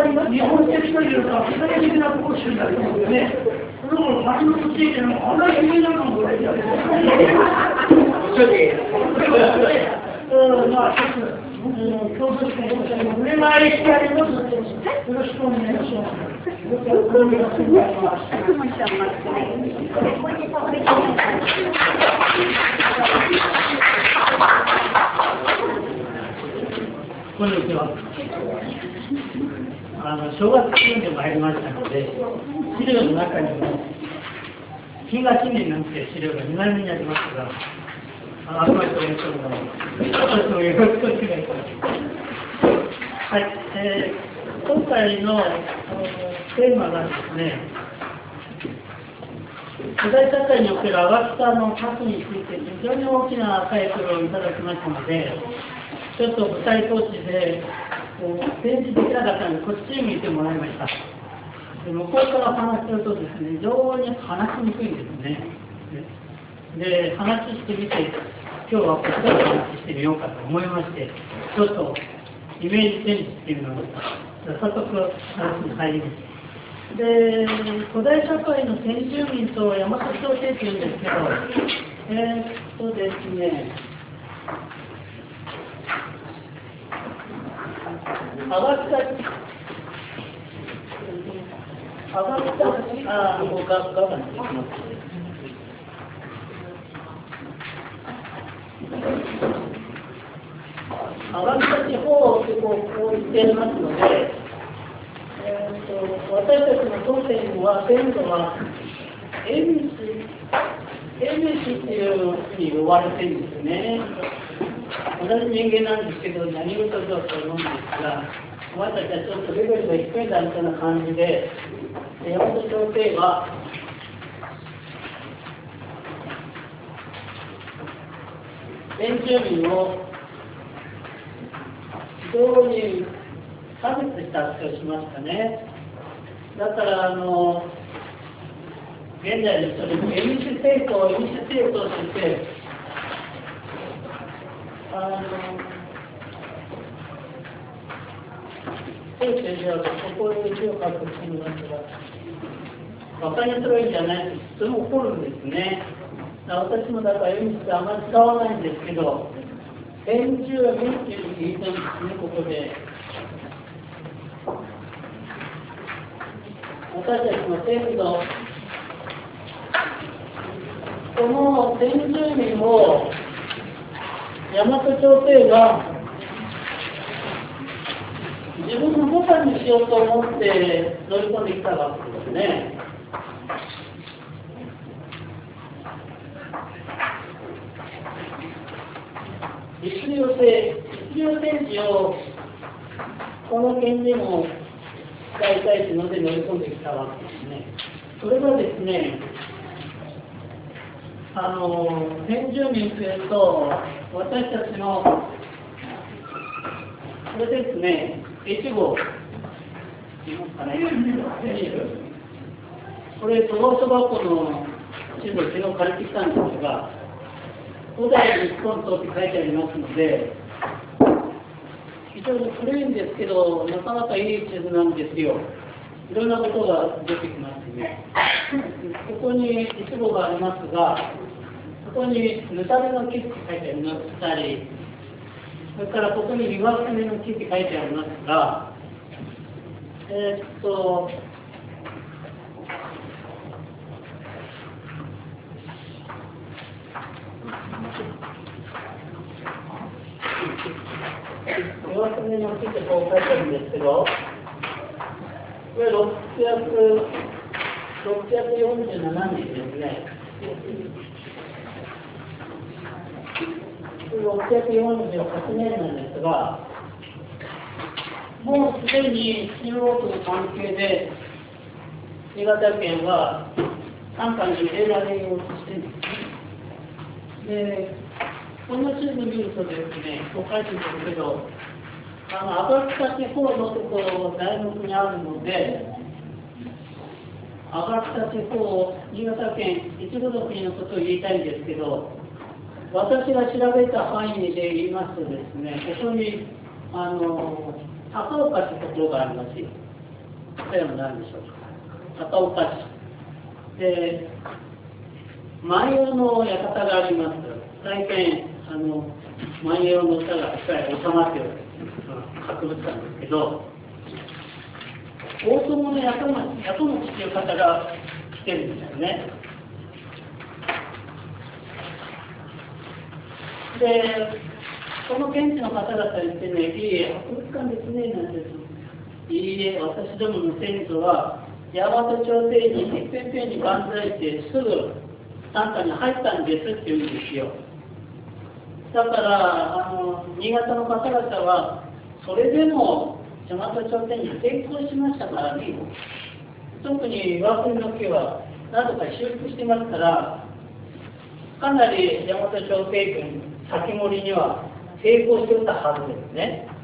日本的というか、世界的な講習だと思うんですね。その頃、橋本地域のあんな有名なのもいやですね。まあ、一つ、共同してお願いしてあります。よろしくお願いします。こんにちは。正月気分で参りましたので、資料の中にも、東年なんていう資料が2枚目にありますが、あくまでということなので、私もよろしくお願いします。はい、今回のテーマがですね、古代社会におけるアガスタの核について非常に大きなタイトルをいただきましたので、ちょっと舞台装置で展示できなかったので、こっちに見てもらいました。で向こうから話するとですね、非常に話しにくいんですね。で、話してみて、今日はこちらで話してみようかと思いまして、ちょっとイメージチェンジしてみました。早速話に入ります。で、古代社会の先住民と大和朝廷っていうんですけど、ですね、アガスタ、地方ってこう言っていますので、私たちの当店は先祖はエミシっていうふうに呼ばれてるんですね。同じ人間なんですけど、何事だと思うんですが、私たちはちょっとレベルが低いだみたいな感じで、大和朝廷は先住民を非常に差別した扱いをしましたね。だから現在のそれもエミシ政党としてじゃあここに字を書くしてみますが、馬鹿にするんじゃないと普通怒るんですね。私もだからエミシってあんまり使わないんですけど、先住民っていう言いたいんですね、ここで。私たちの先祖、この先住民を大和朝廷が自分の母体にしようと思って乗り込んできたわけですね。律令戦士をこの県にも使いたいというので乗り込んできたわけですね。それがですね、先住民というと、私たちのこれですね、越後いますかね、これ都道府箱の地図を昨日借りてきたんですが、古代日本とって書いてありますので、非常に古いんですけど、なかなかいい地図なんですよ。いろんなことが出てきますね。ここに一部がありますが、ここにぬたれの木って書いてありますり、それからここに岩船の木って書いてありますが、岩船の木ってこう書いてあるんですけど、これ647年ですね。648年なんですが、もうすでに中央との関係で新潟県は傘下に入れられようとしているんですね。で、この地図見るとですね、こう書いてるんですけど、天草地方のところが大学にあるので、天草地方、新潟県一部の国のことを言いたいんですけど、私が調べた範囲で言いますとですね、ここに高岡というところがありますよ。 例えば何でしょうか。高岡市で万葉の館があります。大変万葉の歌が収まっている博物館ですけど、大友の八十餅という方が来てるんですよね。で、この現地の方々に言ってね、いいえ、博物館ですね、なんていいえ、私どもの先祖は、大和朝廷にてっぺんぺんに万歳してすぐ参加に入ったんですって言うんですよ。だから新潟の方々はそれでも大和朝廷に抵抗しましたからね。特に岩国の木は何度か修復してますから、かなり大和朝廷軍先森には抵抗しておったはずですね。